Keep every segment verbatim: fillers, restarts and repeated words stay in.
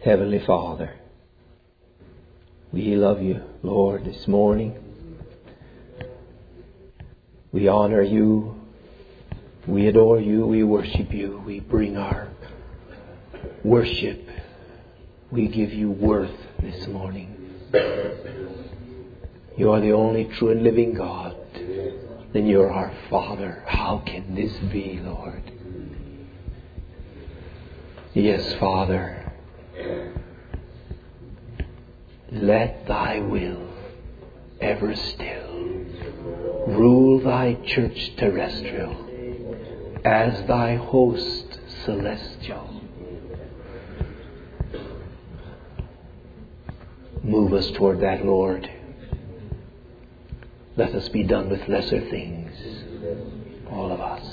Heavenly Father, we love you, Lord, this morning. We honor you. We adore you. We worship you. We bring our worship. We give you worth this morning. You are the only true and living God. Then you're our Father. How can this be, Lord? Yes, Father. Let thy will ever still rule thy church terrestrial as thy host celestial. Move us toward that, Lord. Let us be done with lesser things, all of us.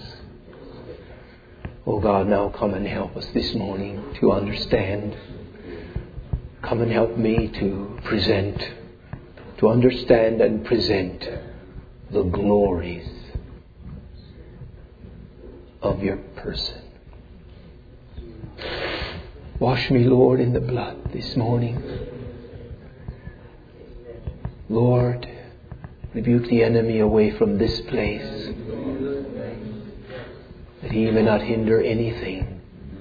Oh God, now come and help us this morning to understand. Come and help me to present, to understand and present the glories of your person. Wash me, Lord, in the blood this morning. Lord, rebuke the enemy away from this place, that he may not hinder anything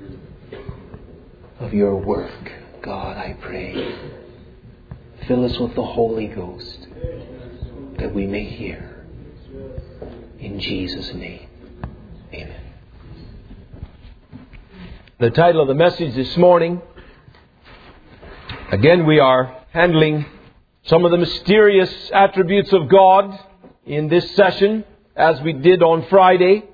of your work. God, I pray, fill us with the Holy Ghost that we may hear. In Jesus' name, amen. The title of the message this morning, again we are handling some of the mysterious attributes of God in this session, as we did on Friday.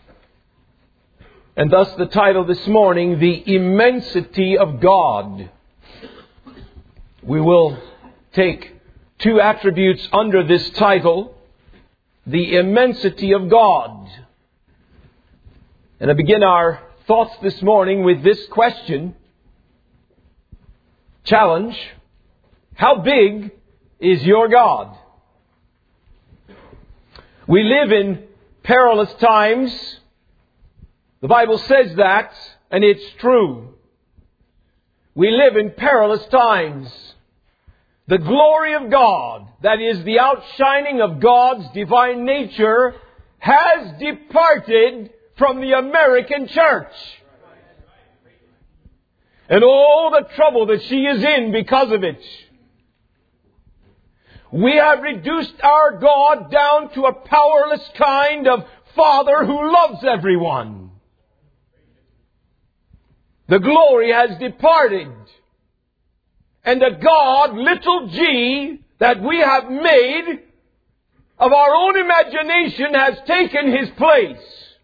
And thus the title this morning, The Immensity of God. We will take two attributes under this title, the immensity of God. And I begin our thoughts this morning with this question, challenge: how big is your God? We live in perilous times. The Bible says that, and it's true. We live in perilous times. The glory of God, that is the outshining of God's divine nature, has departed from the American church. And all the trouble that she is in because of it. We have reduced our God down to a powerless kind of Father who loves everyone. The glory has departed. And the God, little g, that we have made of our own imagination has taken His place.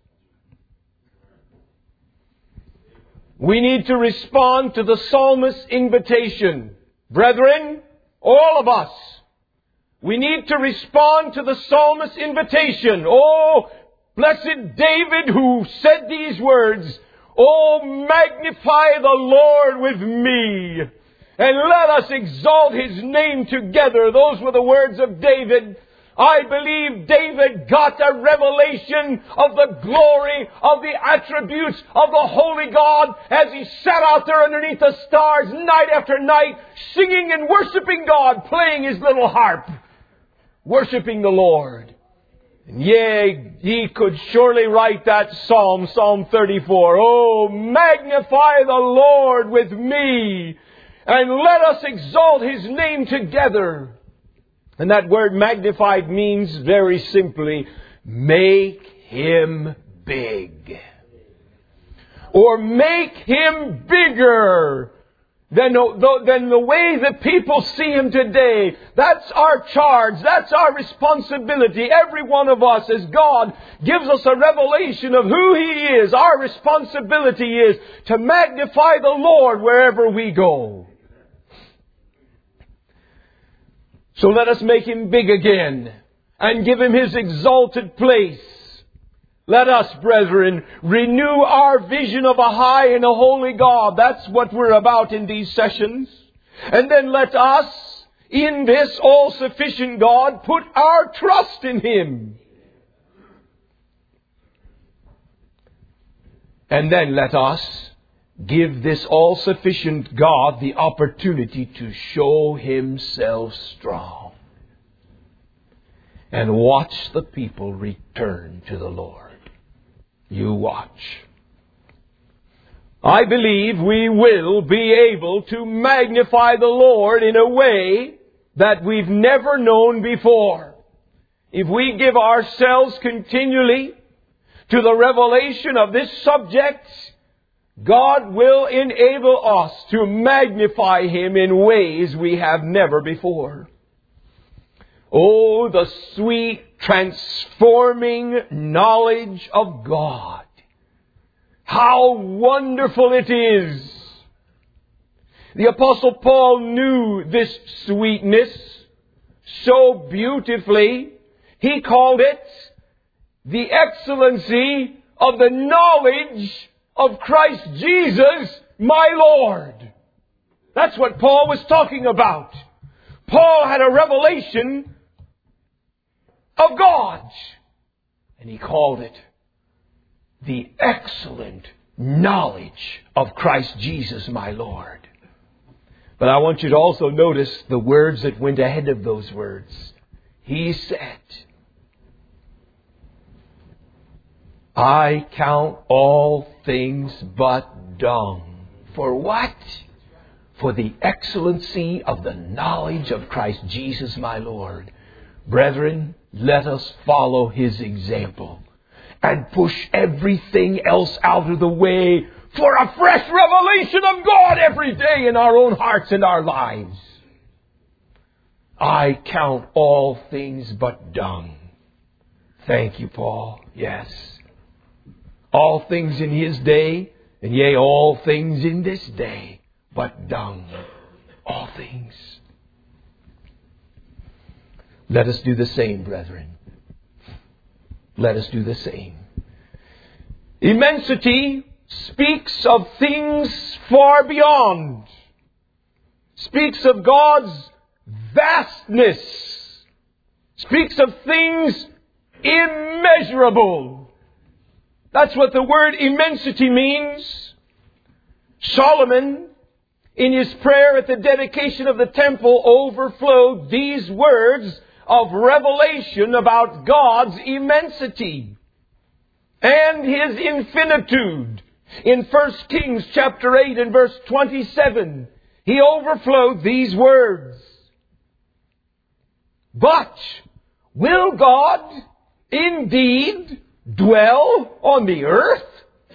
We need to respond to the psalmist's invitation. Brethren, all of us, we need to respond to the psalmist's invitation. Oh, blessed David, who said these words, "Oh, magnify the Lord with me, and let us exalt His name together." Those were the words of David. I believe David got a revelation of the glory, of the attributes of the Holy God as he sat out there underneath the stars night after night, singing and worshiping God, playing his little harp, worshiping the Lord. And yea, he could surely write that psalm, Psalm thirty-four. "Oh, magnify the Lord with me, and let us exalt His name together." And that word magnified means very simply, make Him big. Or make Him bigger than, than the way that people see Him today. That's our charge. That's our responsibility. Every one of us, as God gives us a revelation of who He is, our responsibility is to magnify the Lord wherever we go. So let us make Him big again and give Him His exalted place. Let us, brethren, renew our vision of a high and a holy God. That's what we're about in these sessions. And then let us, in this all-sufficient God, put our trust in Him. And then let us give this all-sufficient God the opportunity to show Himself strong. And watch the people return to the Lord. You watch. I believe we will be able to magnify the Lord in a way that we've never known before. If we give ourselves continually to the revelation of this subject, God will enable us to magnify Him in ways we have never before. Oh, the sweet, transforming knowledge of God. How wonderful it is. The Apostle Paul knew this sweetness so beautifully. He called it the excellency of the knowledge of Christ Jesus, my Lord. That's what Paul was talking about. Paul had a revelation of God, and he called it the excellent knowledge of Christ Jesus, my Lord. But I want you to also notice the words that went ahead of those words. He said, I count all things but dung. For what? For the excellency of the knowledge of Christ Jesus, my Lord. Brethren, let us follow His example and push everything else out of the way for a fresh revelation of God every day in our own hearts and our lives. I count all things but dung. Thank you, Paul. Yes. All things in his day, and yea, all things in this day, but dung. All things. Let us do the same, brethren. Let us do the same. Immensity speaks of things far beyond. Speaks of God's vastness. Speaks of things immeasurable. That's what the word immensity means. Solomon, in his prayer at the dedication of the temple, overflowed these words of revelation about God's immensity and His infinitude. In First Kings chapter eight and verse twenty-seven, he overflowed these words. But will God indeed dwell on the earth?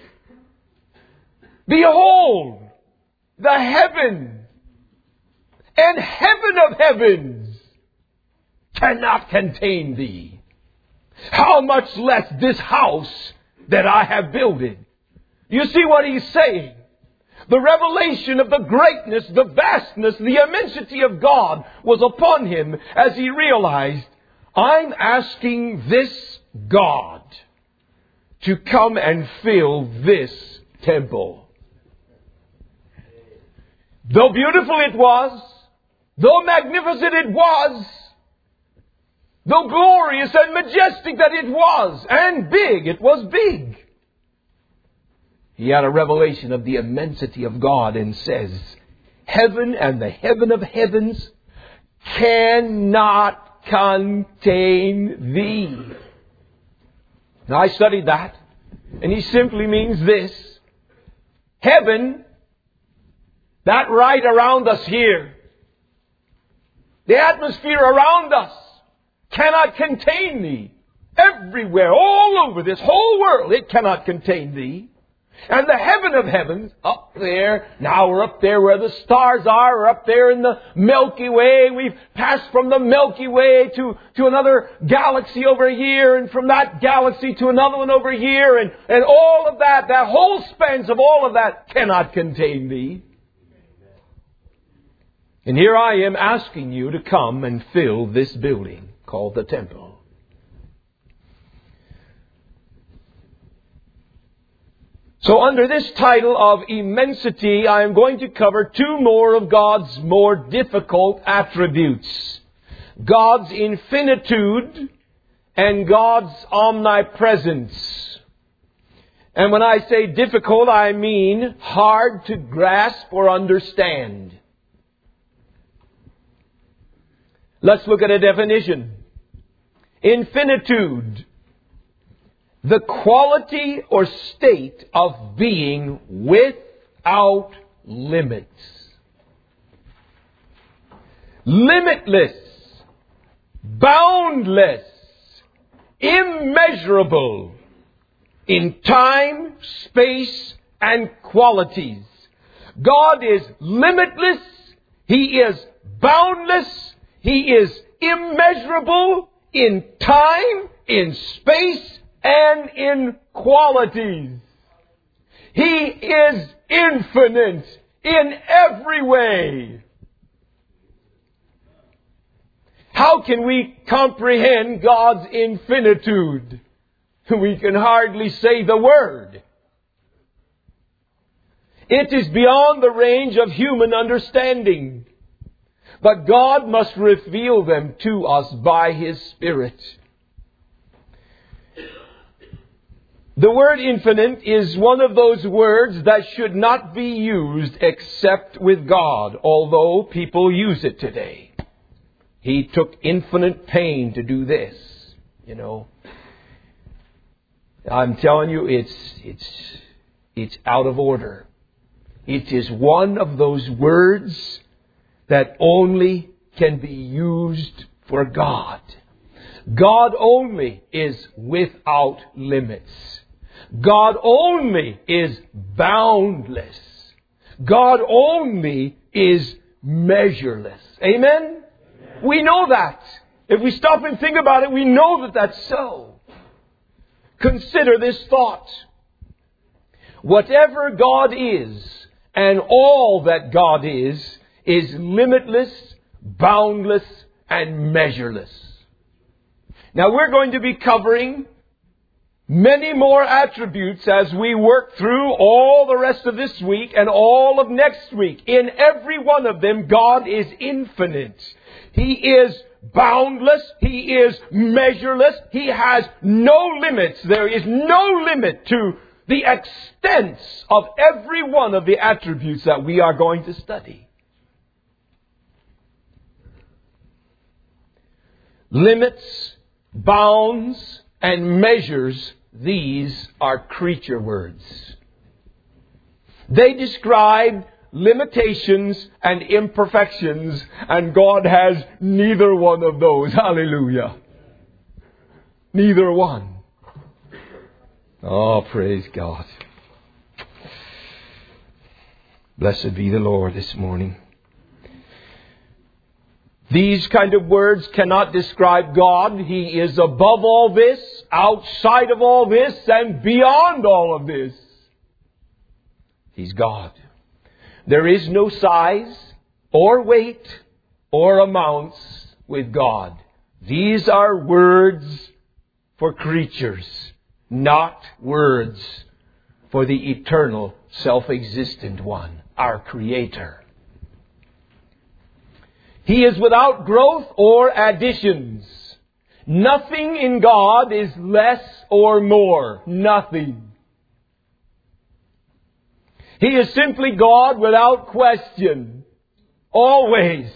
Behold, the heaven and heaven of heavens cannot contain thee. How much less this house that I have builded. You see what he's saying? The revelation of the greatness, the vastness, the immensity of God was upon him as he realized, I'm asking this God to come and fill this temple. Though beautiful it was, though magnificent it was, though glorious and majestic that it was, and big, it was big. He had a revelation of the immensity of God and says, heaven and the heaven of heavens cannot contain thee. Now I studied that, and he simply means this. Heaven, that right around us here, the atmosphere around us, cannot contain thee. Everywhere, all over this whole world, it cannot contain thee. And the heaven of heavens, up there, now we're up there where the stars are, we're up there in the Milky Way. We've passed from the Milky Way to, to another galaxy over here, and from that galaxy to another one over here, and, and all of that, that whole spans of all of that cannot contain thee. And here I am asking you to come and fill this building called the temple. So under this title of immensity, I am going to cover two more of God's more difficult attributes. God's infinitude and God's omnipresence. And when I say difficult, I mean hard to grasp or understand. Let's look at a definition. Infinitude. The quality or state of being without limits. Limitless. Boundless. Immeasurable. In time, space, and qualities. God is limitless. He is boundless. He is immeasurable in time, in space, and in qualities. He is infinite in every way. How can we comprehend God's infinitude? We can hardly say the word. It is beyond the range of human understanding. But God must reveal them to us by His Spirit. The word infinite is one of those words that should not be used except with God, although people use it today. He took infinite pain to do this, you know. I'm telling you, it's it's it's out of order. It is one of those words that only can be used for God. God only is without limits. God only is boundless. God only is measureless. Amen? Amen? We know that. If we stop and think about it, we know that that's so. Consider this thought. Whatever God is, and all that God is, is limitless, boundless, and measureless. Now we're going to be covering many more attributes as we work through all the rest of this week and all of next week. In every one of them, God is infinite. He is boundless. He is measureless. He has no limits. There is no limit to the extent of every one of the attributes that we are going to study. Limits, bounds, and measures, these are creature words. They describe limitations and imperfections, and God has neither one of those. Hallelujah. Neither one. Oh, praise God. Blessed be the Lord this morning. These kind of words cannot describe God. He is above all this, outside of all this, and beyond all of this. He's God. There is no size or weight or amounts with God. These are words for creatures, not words for the eternal, self-existent one, our Creator. He is without growth or additions. Nothing in God is less or more. Nothing. He is simply God without question. Always.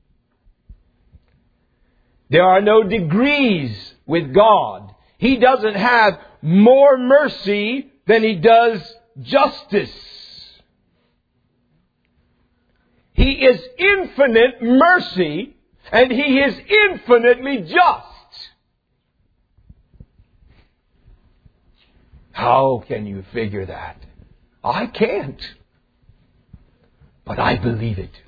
There are no degrees with God. He doesn't have more mercy than He does justice. He is infinite mercy, and He is infinitely just. How can you figure that? I can't. But I believe it.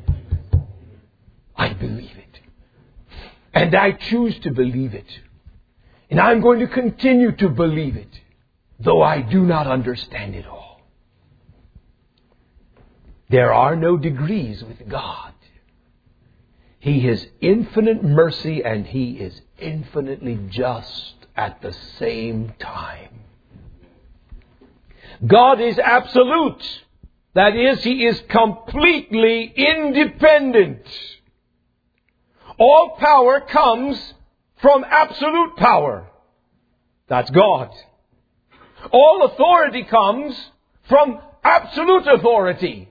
I believe it. And I choose to believe it. And I'm going to continue to believe it, though I do not understand it all. There are no degrees with God. He is infinite mercy and He is infinitely just at the same time. God is absolute. That is, He is completely independent. All power comes from absolute power. That's God. All authority comes from absolute authority.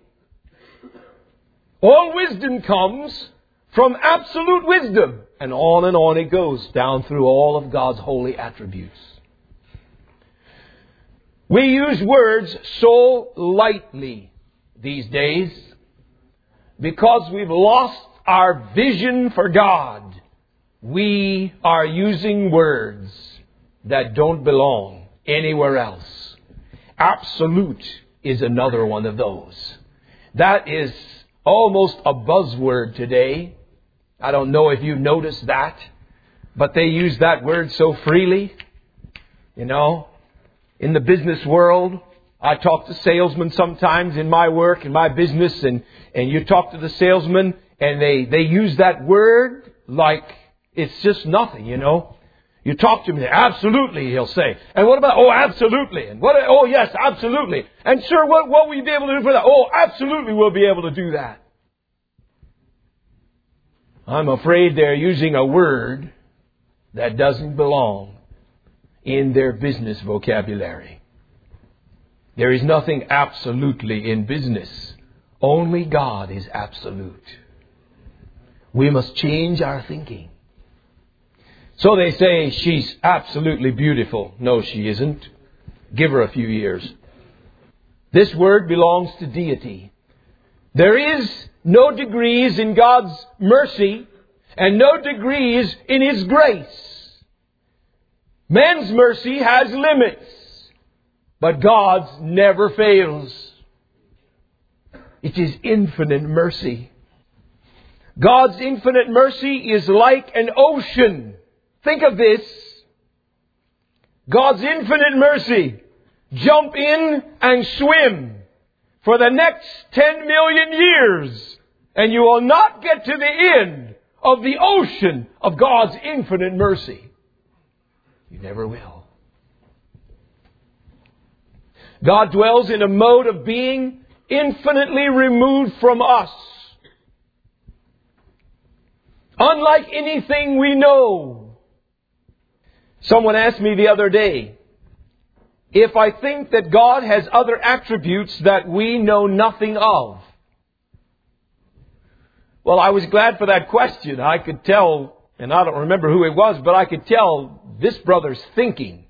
All wisdom comes from absolute wisdom. And on and on it goes down through all of God's holy attributes. We use words so lightly these days because we've lost our vision for God. We are using words that don't belong anywhere else. Absolute is another one of those. That is almost a buzzword today. I don't know if you've noticed that, but they use that word so freely. You know, in the business world, I talk to salesmen sometimes in my work, in my business, and, and you talk to the salesman and they, they use that word like it's just nothing, you know. You talk to him, absolutely, he'll say. And what about, oh, absolutely. And what, oh, yes, absolutely. And sir, what, what will you be able to do for that? Oh, absolutely, we'll be able to do that. I'm afraid they're using a word that doesn't belong in their business vocabulary. There is nothing absolutely in business. Only God is absolute. We must change our thinking. So they say she's absolutely beautiful. No, she isn't. Give her a few years. This word belongs to deity. There is no degrees in God's mercy and no degrees in His grace. Man's mercy has limits, but God's never fails. It is infinite mercy. God's infinite mercy is like an ocean. Think of this. God's infinite mercy. Jump in and swim for the next ten million years, and you will not get to the end of the ocean of God's infinite mercy. You never will. God dwells in a mode of being infinitely removed from us. Unlike anything we know. Someone asked me the other day, if I think that God has other attributes that we know nothing of. Well, I was glad for that question. I could tell, and I don't remember who it was, but I could tell this brother's thinking.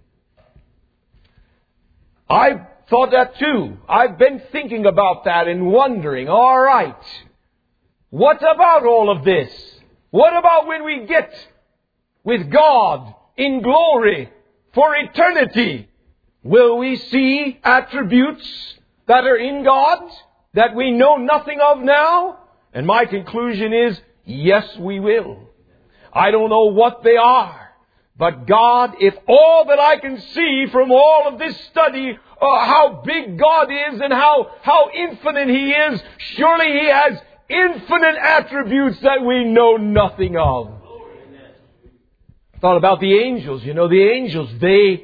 I thought that too. I've been thinking about that and wondering, all right, what about all of this? What about when we get with God in glory for eternity? Will we see attributes that are in God that we know nothing of now? And my conclusion is, yes, we will. I don't know what they are. But God, if all that I can see from all of this study, uh, how big God is and how, how infinite He is, surely He has infinite attributes that we know nothing of. I thought about the angels. You know, the angels, they...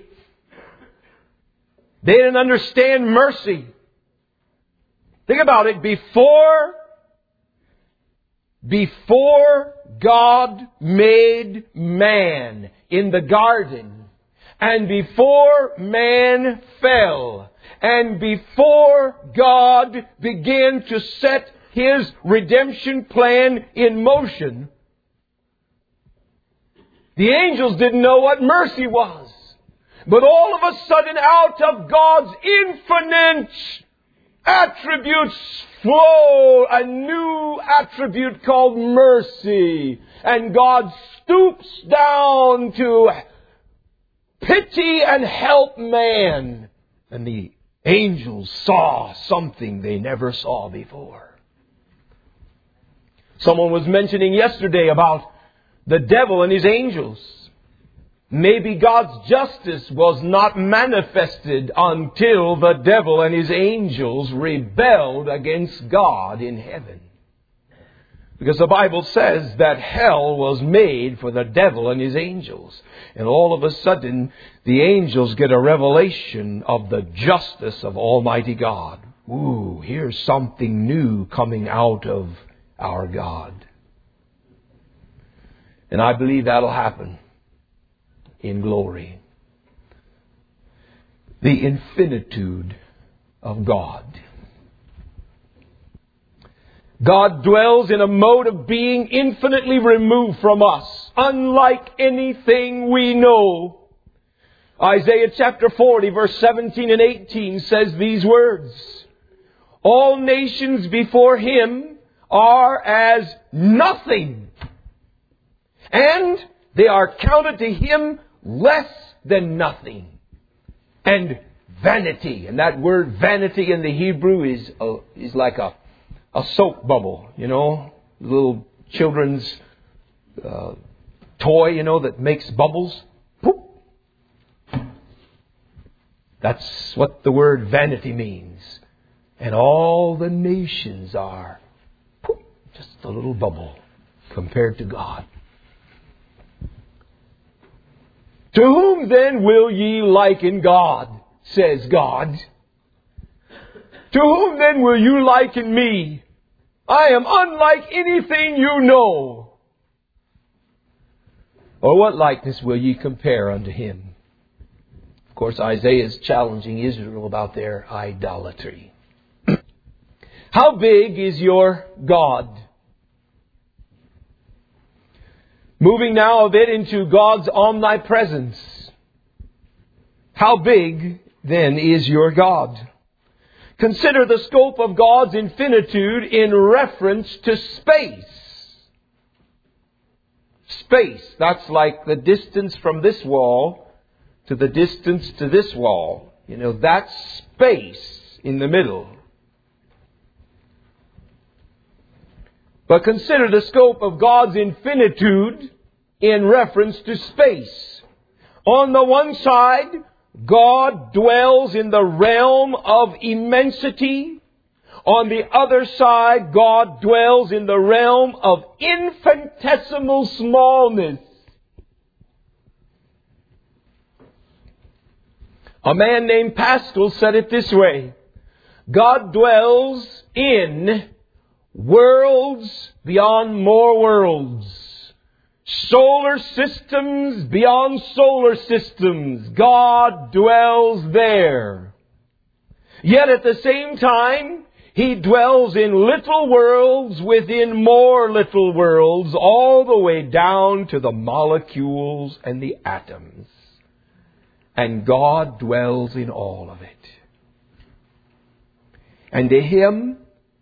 They didn't understand mercy. Think about it. Before, before God made man in the garden, and before man fell, and before God began to set His redemption plan in motion, the angels didn't know what mercy was. But all of a sudden, out of God's infinite attributes flow a new attribute called mercy. And God stoops down to pity and help man. And the angels saw something they never saw before. Someone was mentioning yesterday about the devil and his angels. Maybe God's justice was not manifested until the devil and his angels rebelled against God in heaven. Because the Bible says that hell was made for the devil and his angels. And all of a sudden, the angels get a revelation of the justice of Almighty God. Ooh, here's something new coming out of our God. And I believe that'll happen in glory. the infinitude of God. God dwells in a mode of being infinitely removed from us, unlike anything we know. Isaiah chapter forty, verse seventeen and eighteen says these words, "All nations before Him are as nothing, and they are counted to Him less than nothing." And vanity, and that word vanity in the Hebrew is a, is like a a soap bubble, you know, little children's uh, toy, you know, that makes bubbles. Poop. That's what the word vanity means. And all the nations are poop, just a little bubble compared to God. To whom then will ye liken God, says God. To whom then will you liken me? I am unlike anything you know. Or what likeness will ye compare unto Him? Of course, Isaiah is challenging Israel about their idolatry. How big is your God? Moving now a bit into God's omnipresence. How big then is your God? Consider the scope of God's infinitude in reference to space. Space, that's like the distance from this wall to the distance to this wall. You know, that's space in the middle. But consider the scope of God's infinitude in reference to space. On the one side, God dwells in the realm of immensity. On the other side, God dwells in the realm of infinitesimal smallness. A man named Pascal said it this way: God dwells in worlds beyond more worlds. Solar systems beyond solar systems. God dwells there. Yet at the same time, He dwells in little worlds within more little worlds, all the way down to the molecules and the atoms. And God dwells in all of it. And to Him,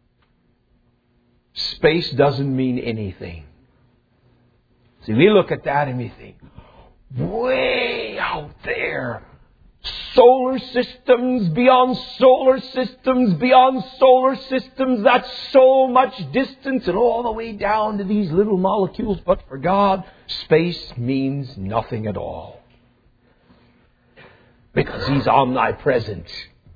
space doesn't mean anything. See, we look at that and we think, way out there, solar systems beyond solar systems beyond solar systems, that's so much distance, and all the way down to these little molecules. But for God, space means nothing at all. Because He's omnipresent.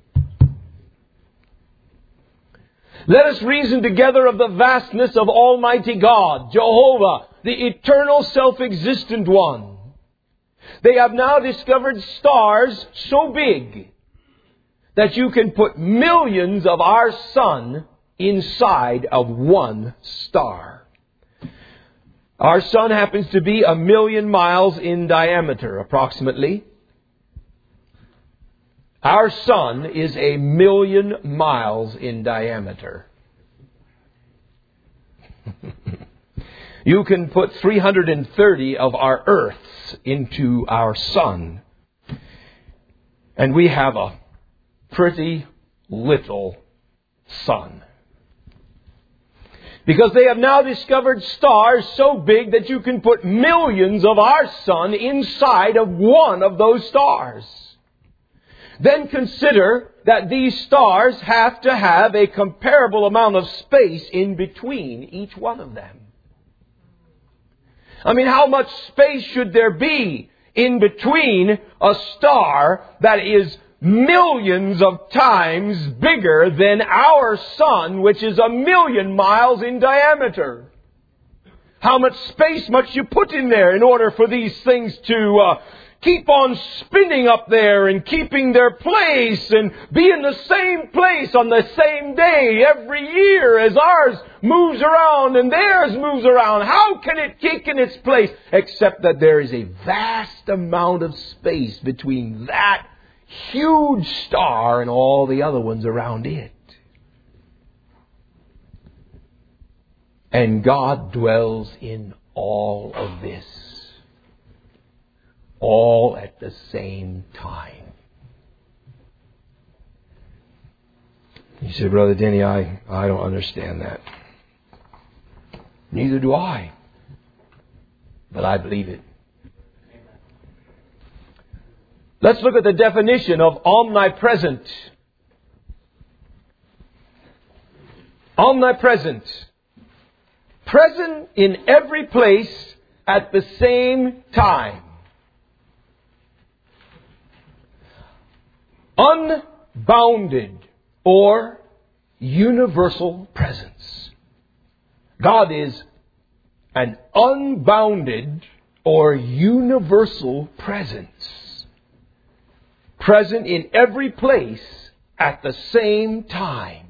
Let us reason together of the vastness of Almighty God, Jehovah, the eternal self-existent one. They have now discovered stars so big that you can put millions of our sun inside of one star. Our sun happens to be a million miles in diameter, approximately. Our sun is a million miles in diameter. You can put three hundred thirty of our Earths into our sun. And we have a pretty little sun. Because they have now discovered stars so big that you can put millions of our sun inside of one of those stars. Then consider that these stars have to have a comparable amount of space in between each one of them. I mean, how much space should there be in between a star that is millions of times bigger than our sun, which is a million miles in diameter? How much space must you put in there in order for these things to uh, keep on spinning up there and keeping their place and be in the same place on the same day every year as ours moves around and theirs moves around? How can it keep in its place? Except that there is a vast amount of space between that huge star and all the other ones around it. And God dwells in all of this, all at the same time. You say, Brother Denny, I, I don't understand that. Neither do I. But I believe it. Let's look at the definition of omnipresent. Omnipresent. Present in every place at the same time. Unbounded or universal presence. God is an unbounded or universal presence. Present in every place at the same time.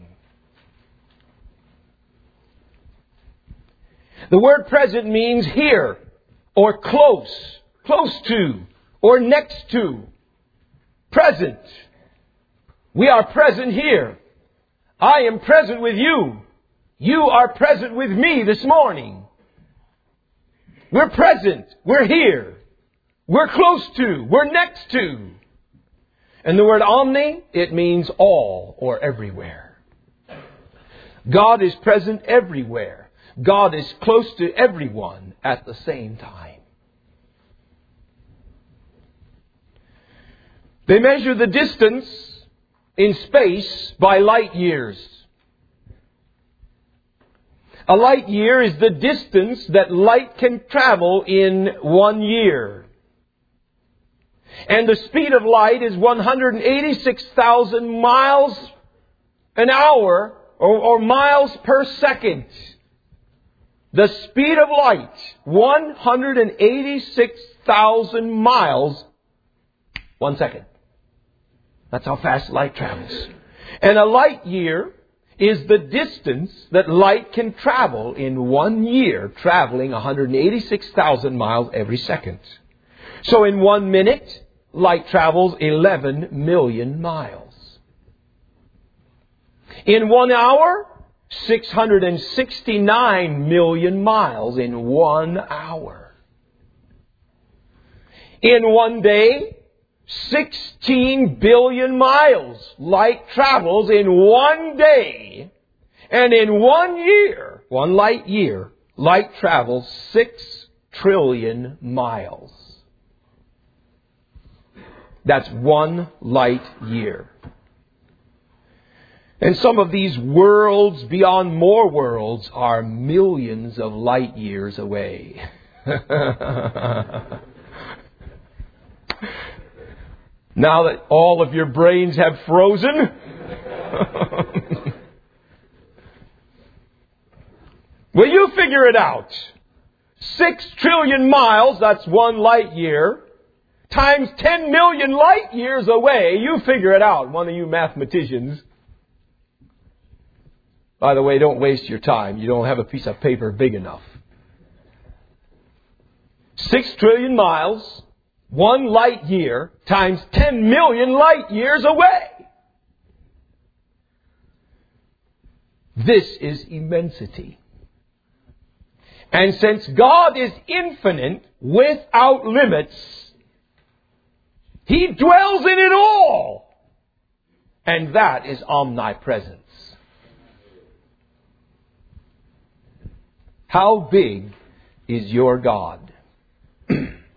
The word present means here, or close, close to, or next to. Present. We are present here. I am present with you. You are present with me this morning. We're present. We're here. We're close to. We're next to. And the word omni, it means all or everywhere. God is present everywhere. God is close to everyone at the same time. They measure the distance in space by light years. A light year is the distance that light can travel in one year. And the speed of light is one hundred eighty-six thousand miles an hour or, or miles per second. The speed of light, one hundred eighty-six thousand miles, one second. That's how fast light travels. And a light year is the distance that light can travel in one year, traveling one hundred eighty-six thousand miles every second. So in one minute, light travels eleven million miles. In one hour, six hundred sixty-nine million miles in one hour. In one day, sixteen billion miles light travels in one day. And in one year, one light year, light travels six trillion miles. That's one light year. And some of these worlds beyond more worlds are millions of light years away. Now that all of your brains have frozen, well, you figure it out. Six trillion miles, that's one light year, times ten million light years away. You figure it out, one of you mathematicians. By the way, don't waste your time. You don't have a piece of paper big enough. Six trillion miles, one light year, times ten million light years away. This is immensity. And since God is infinite, without limits, He dwells in it all. And that is omnipresence. How big is your God? I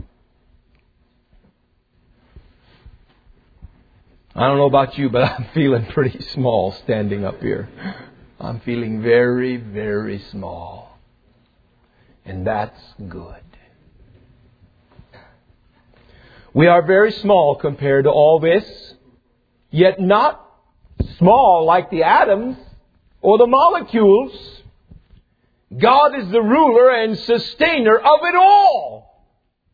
don't know about you, but I'm feeling pretty small standing up here. I'm feeling very, very small. And that's good. We are very small compared to all this, yet not small like the atoms or the molecules. God is the ruler and sustainer of it all.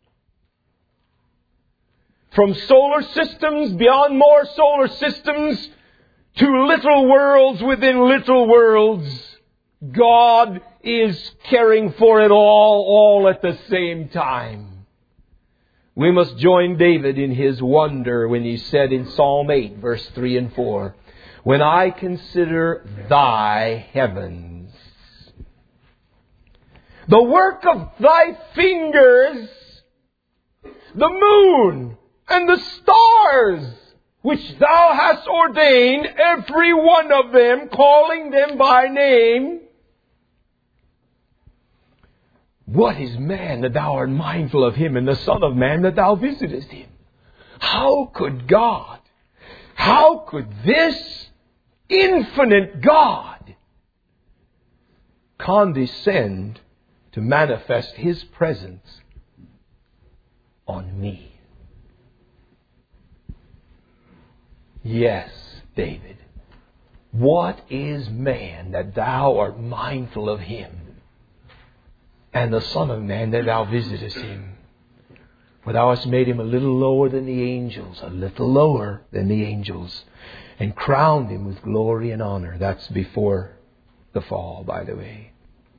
From solar systems beyond more solar systems to little worlds within little worlds, God is caring for it all, all at the same time. We must join David in his wonder when he said in Psalm eight, verse three and four, "When I consider thy heavens, the work of thy fingers, the moon and the stars, which thou hast ordained, every one of them, calling them by name. What is man that thou art mindful of him, and the Son of Man that thou visitest him?" How could God, how could this infinite God condescend to manifest His presence on me? Yes, David, what is man that thou art mindful of him, and the Son of Man that thou visitest him? For thou hast made him a little lower than the angels, a little lower than the angels, and crowned him with glory and honor. That's before the fall, by the way.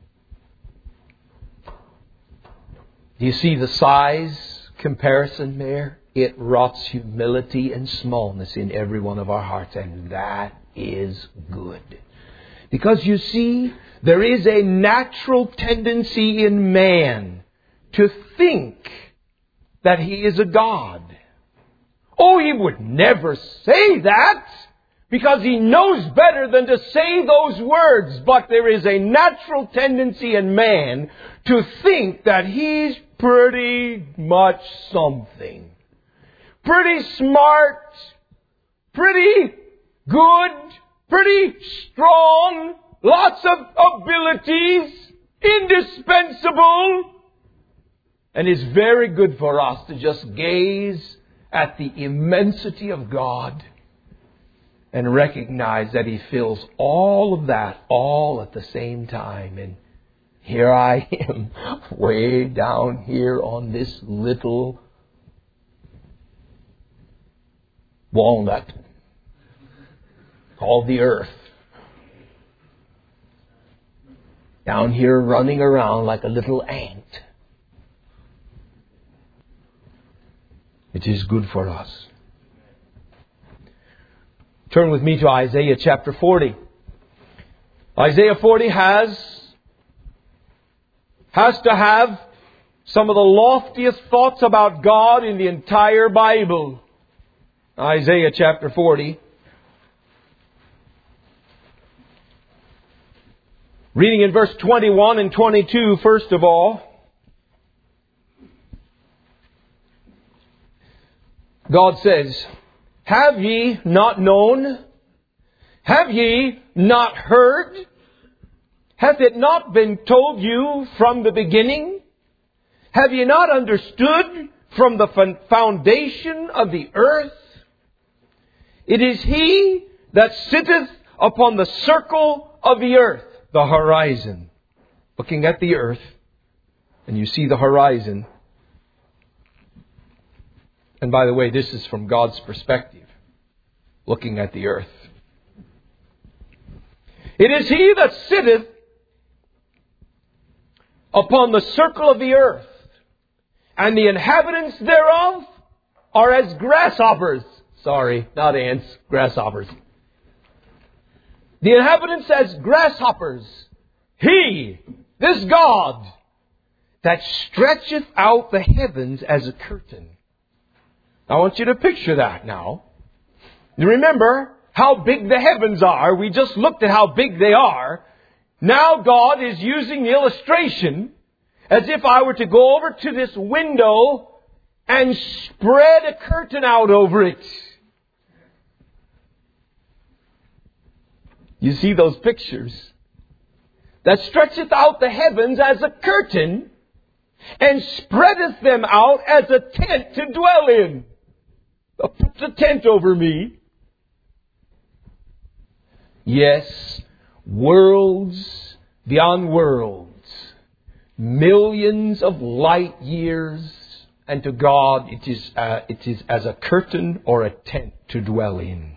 Do you see the size comparison there? It rots humility and smallness in every one of our hearts, and that is good. Because you see, there is a natural tendency in man to think that he is a God. Oh, he would never say that, because he knows better than to say those words. But there is a natural tendency in man to think that he's pretty much something. Pretty smart, pretty good, pretty strong, lots of abilities, indispensable. And it's very good for us to just gaze at the immensity of God and recognize that He fills all of that all at the same time. And here I am, way down here on this little walnut called the earth. Down here running around like a little ant. It is good for us. Turn with me to Isaiah chapter forty. Isaiah forty has, has to have some of the loftiest thoughts about God in the entire Bible. Isaiah chapter forty. Reading in verse twenty-one and twenty-two, first of all. God says, "Have ye not known? Have ye not heard? Hath it not been told you from the beginning? Have ye not understood from the foundation of the earth? It is He that sitteth upon the circle of the earth," the horizon. Looking at the earth, and you see the horizon. And by the way, this is from God's perspective, looking at the earth. "It is He that sitteth upon the circle of the earth, and the inhabitants thereof are as grasshoppers." Sorry, not ants, grasshoppers. "The inhabitants as grasshoppers. He, this God, that stretcheth out the heavens as a curtain." I want you to picture that now. You remember how big the heavens are. We just looked at how big they are. Now God is using the illustration as if I were to go over to this window and spread a curtain out over it. You see those pictures? "That stretcheth out the heavens as a curtain, and spreadeth them out as a tent to dwell in." Puts a tent over me. Yes, worlds beyond worlds, millions of light years, and to God it is uh, it is as a curtain or a tent to dwell in.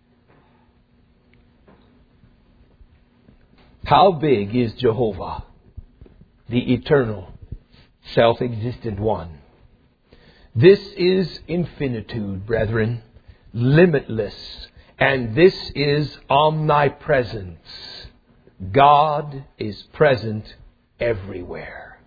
How big is Jehovah, the eternal, self-existent one? This is infinitude, brethren, limitless, and this is omnipresence. God is present everywhere.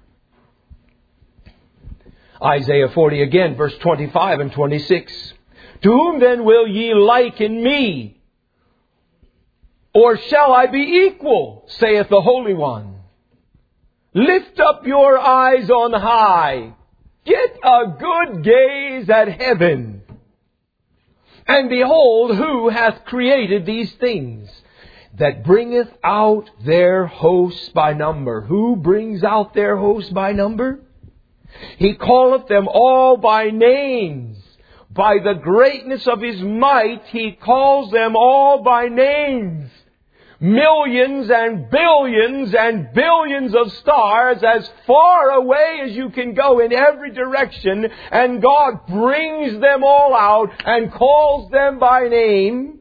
Isaiah forty again, verse twenty-five and twenty-six. To whom then will ye liken me? Or shall I be equal, saith the Holy One? Lift up your eyes on high. Get a good gaze at heaven. And behold, who hath created these things, that bringeth out their hosts by number. Who brings out their hosts by number? He calleth them all by names. By the greatness of His might, He calls them all by names. Millions and billions and billions of stars as far away as you can go in every direction, and God brings them all out and calls them by name.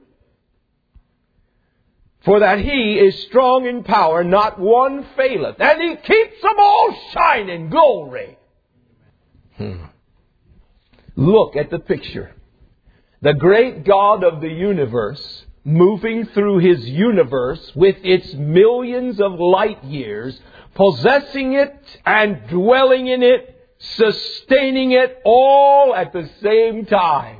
For that He is strong in power, not one faileth, and He keeps them all shining. Glory! Hmm. Look at the picture. The great God of the universe, moving through His universe with its millions of light years, possessing it and dwelling in it, sustaining it all at the same time.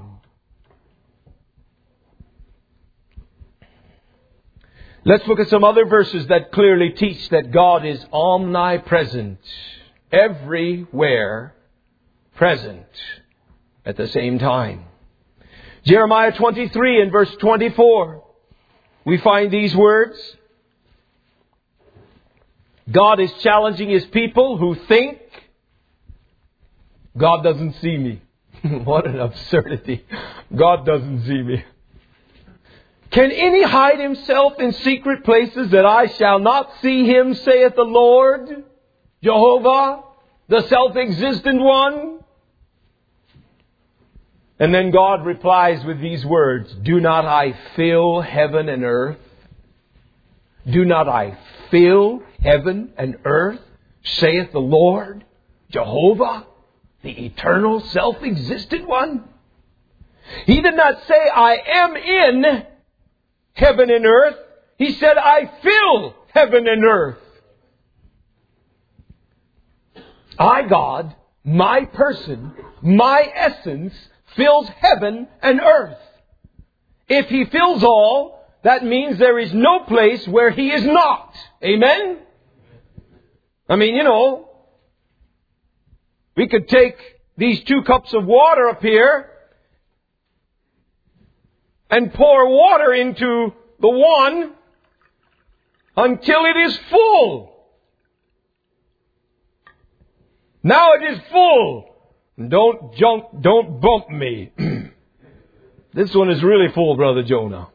Let's look at some other verses that clearly teach that God is omnipresent, everywhere present at the same time. Jeremiah twenty-three and verse twenty-four, we find these words. God is challenging His people who think God doesn't see me. What an absurdity. God doesn't see me. Can any hide himself in secret places that I shall not see him, saith the Lord, Jehovah, the self-existent one? And then God replies with these words, do not I fill heaven and earth? Do not I fill heaven and earth, saith the Lord, Jehovah, the eternal self-existent one? He did not say, I am in heaven and earth. He said, I fill heaven and earth. I, God, my person, my essence, fills heaven and earth. If He fills all, that means there is no place where He is not. Amen? I mean, you know, we could take these two cups of water up here and pour water into the one until it is full. Now it is full. Don't jump, don't bump me. This one is really full, Brother Jonah.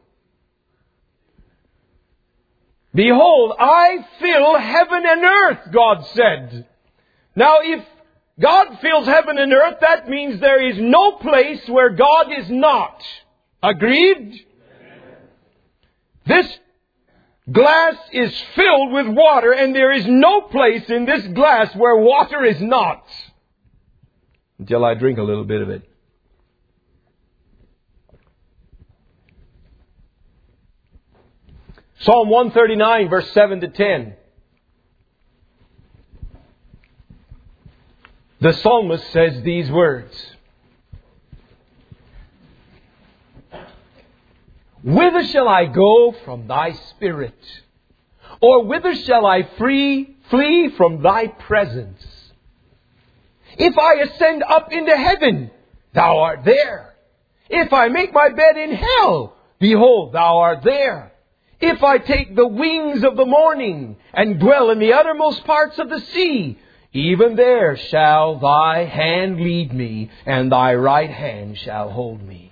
Behold, I fill heaven and earth, God said. Now if God fills heaven and earth, that means there is no place where God is not. Agreed? This glass is filled with water, and there is no place in this glass where water is not. Until I drink a little bit of it. Psalm one thirty-nine, verse seven to ten. The psalmist says these words. Whither shall I go from Thy Spirit? Or whither shall I free, flee from Thy presence? If I ascend up into heaven, Thou art there. If I make my bed in hell, behold, Thou art there. If I take the wings of the morning and dwell in the uttermost parts of the sea, even there shall Thy hand lead me, and Thy right hand shall hold me.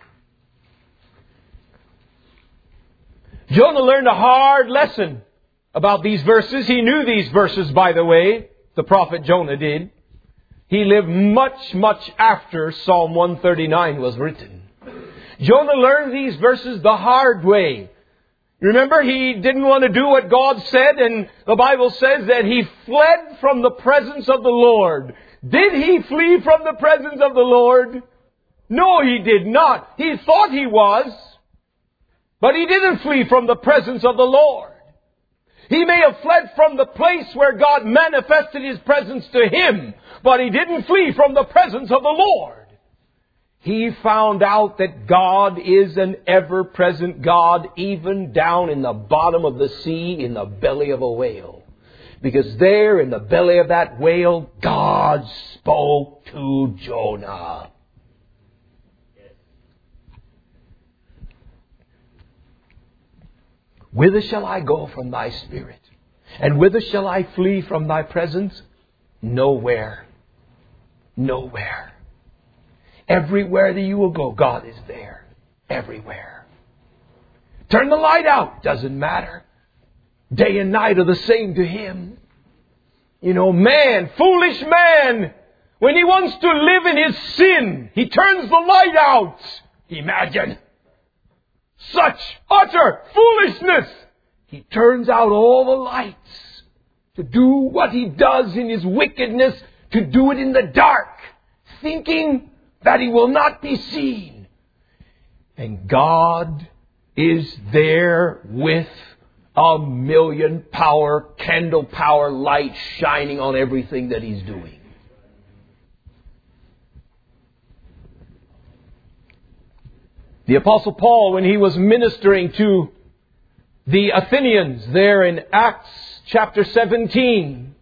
Jonah learned a hard lesson about these verses. He knew these verses, by the way. The prophet Jonah did. He lived much, much after Psalm one thirty-nine was written. Jonah learned these verses the hard way. Remember, he didn't want to do what God said, and the Bible says that he fled from the presence of the Lord. Did he flee from the presence of the Lord? No, he did not. He thought he was, but he didn't flee from the presence of the Lord. He may have fled from the place where God manifested His presence to him, but he didn't flee from the presence of the Lord. He found out that God is an ever-present God, even down in the bottom of the sea, in the belly of a whale. Because there in the belly of that whale, God spoke to Jonah. Whither shall I go from thy spirit? And whither shall I flee from thy presence? Nowhere. Nowhere. Everywhere that you will go, God is there. Everywhere. Turn the light out. Doesn't matter. Day and night are the same to Him. You know, man, foolish man, when he wants to live in his sin, he turns the light out. Imagine. Such utter foolishness. He turns out all the lights to do what he does in his wickedness, to do it in the dark, thinking that he will not be seen. And God is there with a million power, candle power light shining on everything that He's doing. The Apostle Paul, when he was ministering to the Athenians there in Acts chapter seventeen,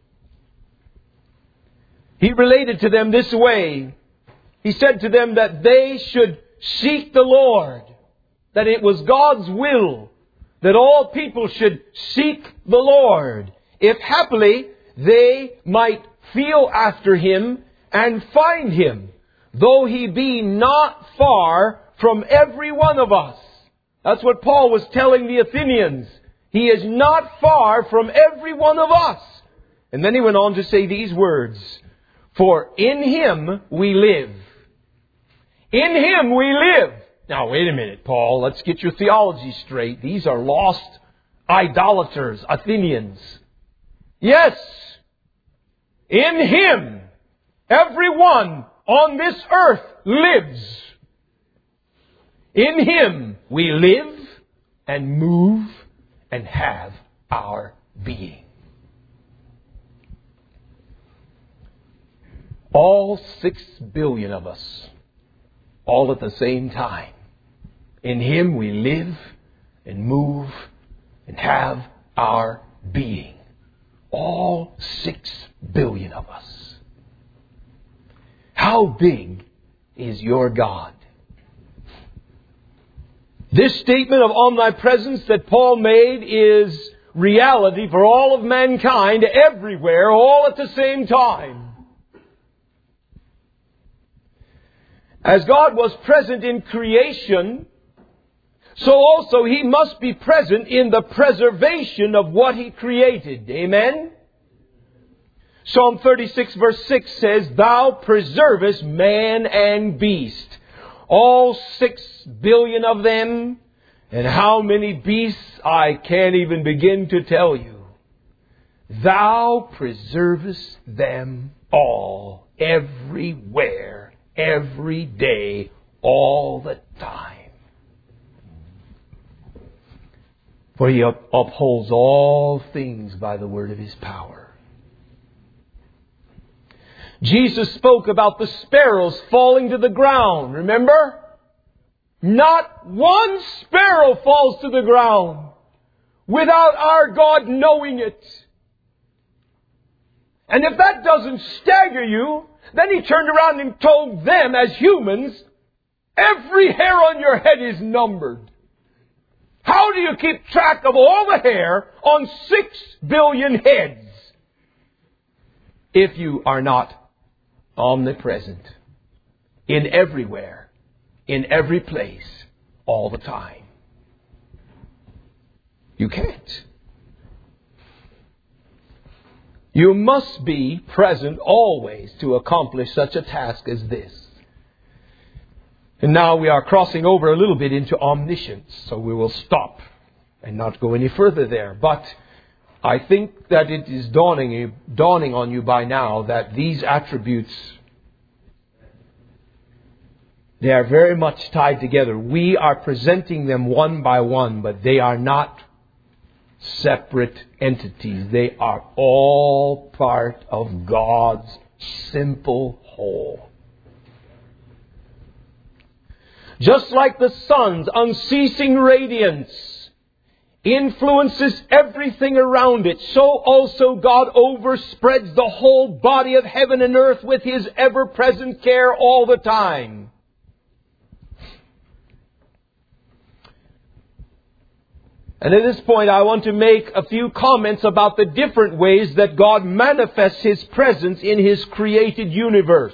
he related to them this way. He said to them that they should seek the Lord, that it was God's will that all people should seek the Lord, if happily they might feel after Him and find Him, though He be not far from every one of us. That's what Paul was telling the Athenians. He is not far from every one of us. And then he went on to say these words, for in Him we live. In Him we live. Now, wait a minute, Paul. Let's get your theology straight. These are lost idolaters, Athenians. Yes, in Him, everyone on this earth lives. In Him we live and move and have our being. All six billion of us, all at the same time. In Him we live and move and have our being. All six billion of us. How big is your God? This statement of omnipresence that Paul made is reality for all of mankind, everywhere, all at the same time. As God was present in creation, so also He must be present in the preservation of what He created. Amen? Psalm thirty-six verse six says, Thou preservest man and beast. All six billion of them. And how many beasts I can't even begin to tell you. Thou preservest them all, everywhere, every day, all the time. For He up- upholds all things by the word of His power. Jesus spoke about the sparrows falling to the ground. Remember? Not one sparrow falls to the ground without our God knowing it. And if that doesn't stagger you, then He turned around and told them as humans, every hair on your head is numbered. How do you keep track of all the hair on six billion heads if you are not omnipresent in everywhere, in every place, all the time? You can't. You must be present always to accomplish such a task as this. And now we are crossing over a little bit into omniscience, so we will stop and not go any further there. But I think that it is dawning, dawning on you by now that these attributes, they are very much tied together. We are presenting them one by one, but they are not separate entities. They are all part of God's simple whole. Just like the sun's unceasing radiance influences everything around it, so also God overspreads the whole body of heaven and earth with His ever-present care all the time. And at this point, I want to make a few comments about the different ways that God manifests His presence in His created universe.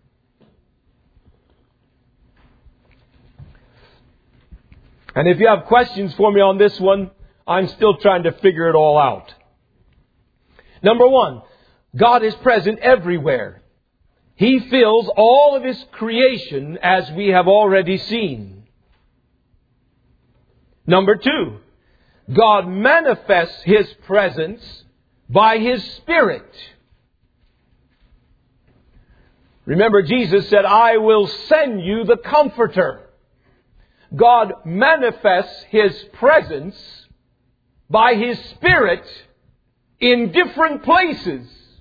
And if you have questions for me on this one, I'm still trying to figure it all out. Number one, God is present everywhere. He fills all of His creation, as we have already seen. Number two, God manifests His presence by His Spirit. Remember, Jesus said, I will send you the Comforter. God manifests His presence by His Spirit in different places.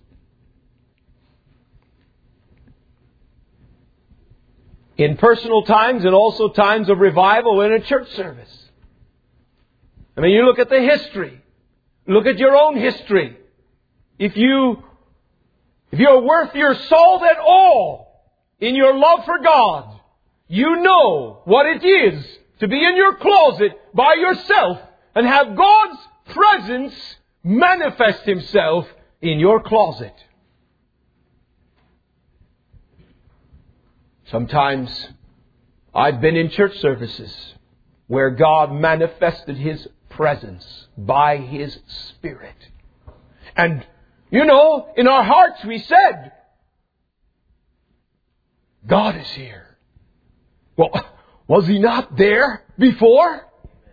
In personal times and also times of revival in a church service. I mean, you look at the history. Look at your own history. If you, if you're worth your salt at all in your love for God, you know what it is to be in your closet by yourself and have God's presence manifest Himself in your closet. Sometimes I've been in church services where God manifested His presence by His Spirit. And, you know, in our hearts we said, God is here. Well, was He not there before?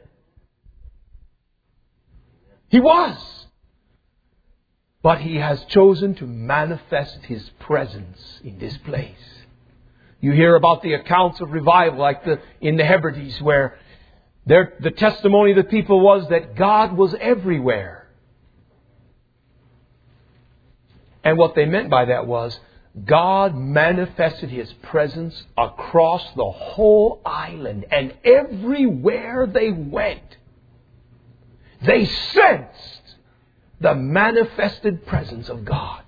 He was. But He has chosen to manifest His presence in this place. You hear about the accounts of revival like the in the Hebrides where there, the testimony of the people was that God was everywhere. And what they meant by that was God manifested His presence across the whole island, and everywhere they went, they sensed the manifested presence of God.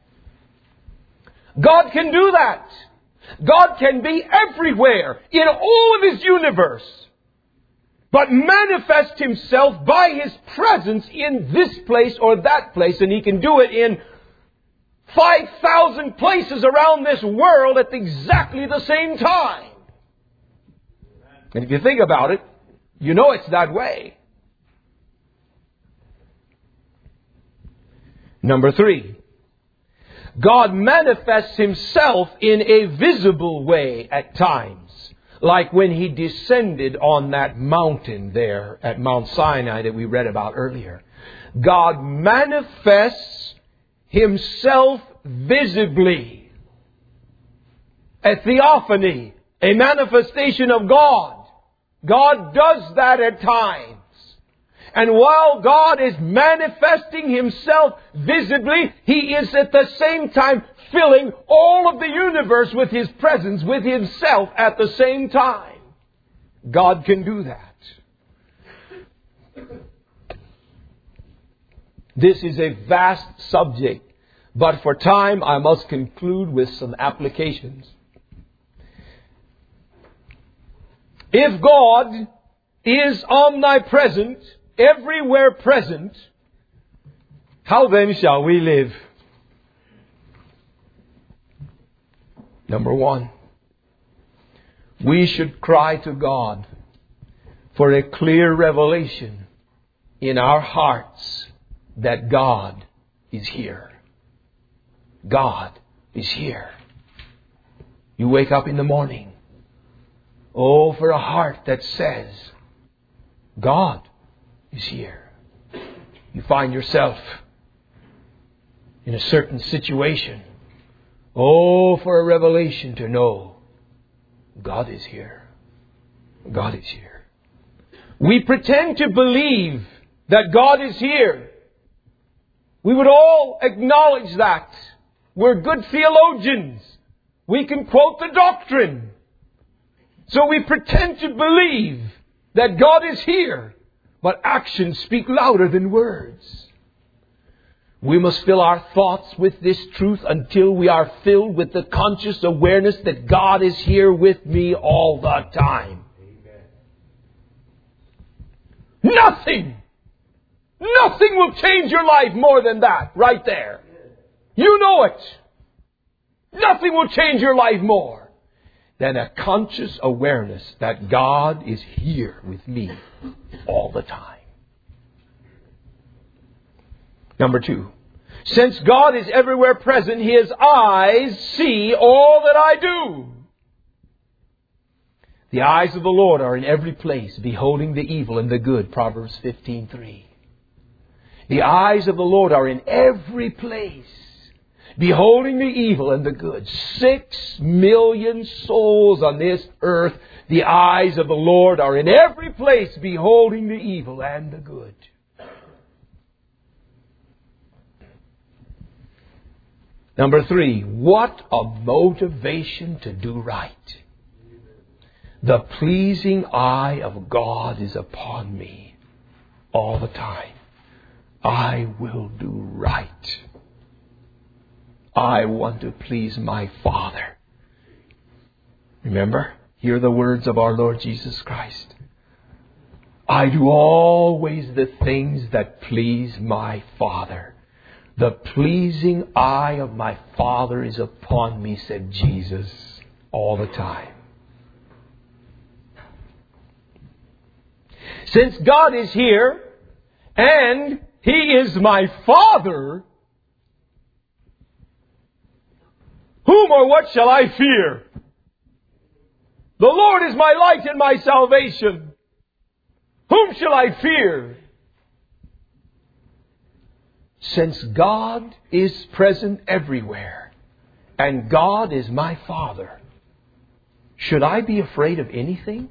God can do that. God can be everywhere in all of His universe, but manifest Himself by His presence in this place or that place, and He can do it in five thousand places around this world at exactly the same time. And if you think about it, you know it's that way. Number three, God manifests Himself in a visible way at times. Like when He descended on that mountain there at Mount Sinai that we read about earlier. God manifests Himself visibly. A theophany, a manifestation of God. God does that at times. And while God is manifesting Himself visibly, He is at the same time filling all of the universe with His presence, with Himself at the same time. God can do that. This is a vast subject, but for time I must conclude with some applications. If God is omnipresent, everywhere present, how then shall we live? Number one, we should cry to God for a clear revelation in our hearts that God is here. God is here. You wake up in the morning. Oh, for a heart that says, God is here. You find yourself in a certain situation. Oh, for a revelation to know God is here. God is here. We pretend to believe that God is here. We would all acknowledge that. We're good theologians. We can quote the doctrine. So we pretend to believe that God is here. But actions speak louder than words. We must fill our thoughts with this truth until we are filled with the conscious awareness that God is here with me all the time. Amen. Nothing, nothing will change your life more than that right there. You know it. Nothing will change your life more than a conscious awareness that God is here with me all the time. Number two, since God is everywhere present, His eyes see all that I do. The eyes of the Lord are in every place, beholding the evil and the good. Proverbs fifteen three. The eyes of the Lord are in every place, beholding the evil and the good. Six million souls on this earth. The eyes of the Lord are in every place, beholding the evil and the good. Number three, what a motivation to do right. The pleasing eye of God is upon me all the time. I will do right. I want to please my Father. Remember, hear the words of our Lord Jesus Christ. I do always the things that please my Father. The pleasing eye of my Father is upon me, said Jesus, all the time. Since God is here and He is my Father, whom or what shall I fear? The Lord is my light and my salvation. Whom shall I fear? Since God is present everywhere and God is my Father, should I be afraid of anything?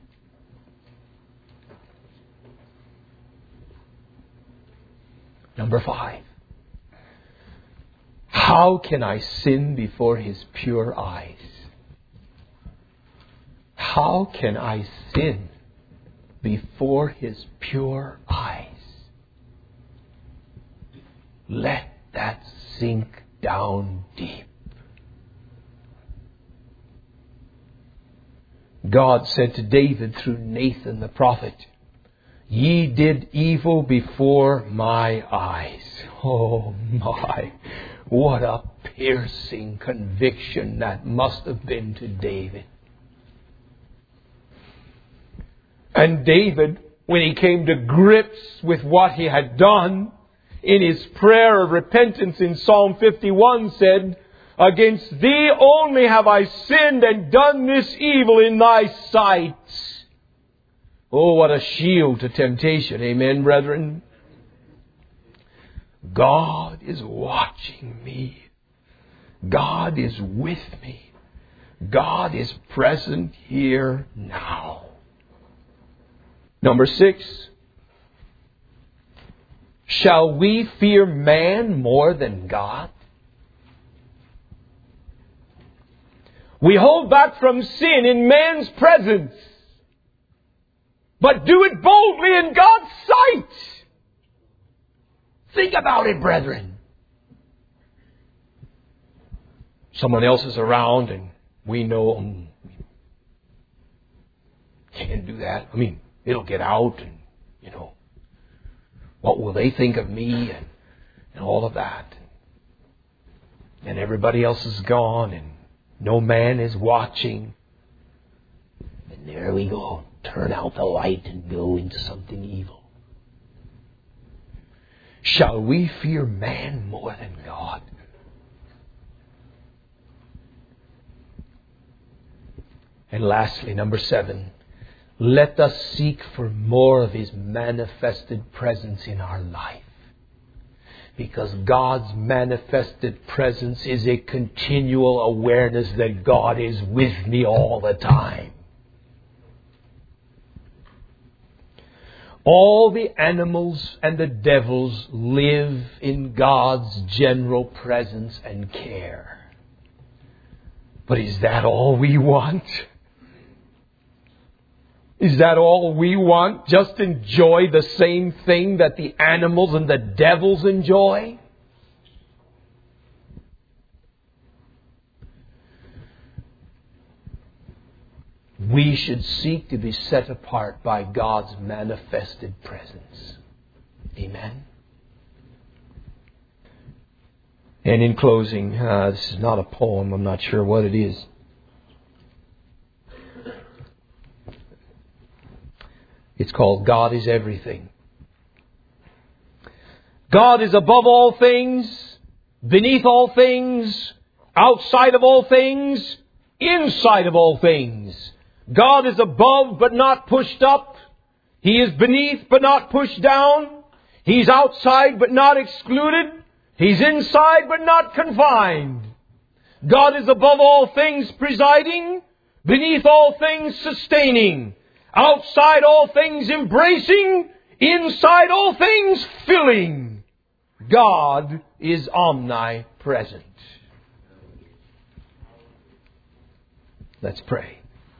Number five. How can I sin before His pure eyes? How can I sin before His pure eyes? Let that sink down deep. God said to David through Nathan the prophet, Ye did evil before my eyes. Oh my, what a piercing conviction that must have been to David. And David, when he came to grips with what he had done, in his prayer of repentance in Psalm fifty-one said, Against Thee only have I sinned and done this evil in Thy sight. Oh, what a shield to temptation. Amen, brethren. God is watching me. God is with me. God is present here now. Number six. Shall we fear man more than God? We hold back from sin in man's presence, but do it boldly in God's sight. Think about it, brethren. Someone else is around and we know um, can't do that. I mean, it'll get out and, you know, what will they think of me and, and all of that. And everybody else is gone and no man is watching. And there we go. Turn out the light and go into something evil. Shall we fear man more than God? And lastly, number seven. Let us seek for more of His manifested presence in our life. Because God's manifested presence is a continual awareness that God is with me all the time. All the animals and the devils live in God's general presence and care. But is that all we want? Is that all we want? Just enjoy the same thing that the animals and the devils enjoy? We should seek to be set apart by God's manifested presence. Amen. And in closing, uh, this is not a poem. I'm not sure what it is. It's called God is Everything. God is above all things, beneath all things, outside of all things, inside of all things. God is above but not pushed up. He is beneath but not pushed down. He's outside but not excluded. He's inside but not confined. God is above all things presiding, beneath all things sustaining, outside all things embracing, inside all things filling. God is omnipresent. Let's pray.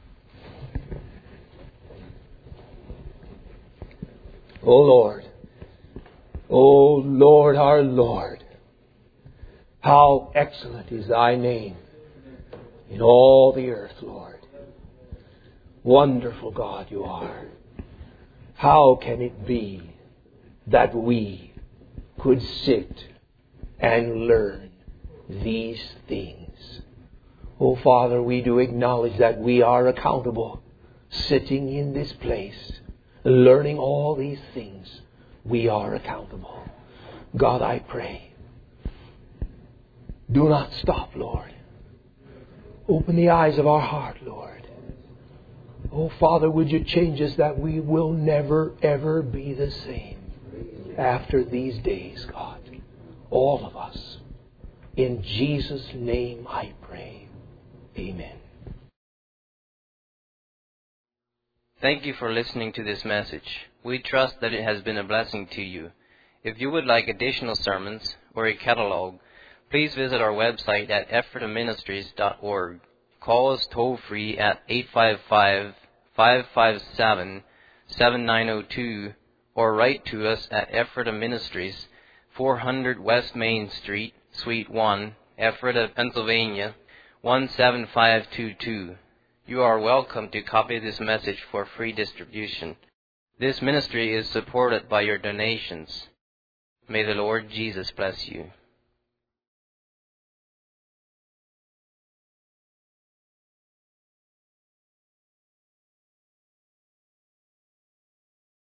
O Lord, O Lord our Lord, how excellent is Thy name in all the earth, Lord. Wonderful God you are. How can it be that we could sit and learn these things? Oh Father, we do acknowledge that we are accountable, sitting in this place, learning all these things. We are accountable. God, I pray, do not stop, Lord. Open the eyes of our heart, Lord. Oh, Father, would you change us that we will never, ever be the same after these days, God. All of us. In Jesus' name I pray. Amen. Thank you for listening to this message. We trust that it has been a blessing to you. If you would like additional sermons or a catalog, please visit our website at ephrata ministries dot org. Call us toll-free at eight five five, five five seven, seven nine zero two or write to us at Ephrata Ministries, four hundred West Main Street, Suite one, Ephrata, Pennsylvania, one seven five two two. You are welcome to copy this message for free distribution. This ministry is supported by your donations. May the Lord Jesus bless you.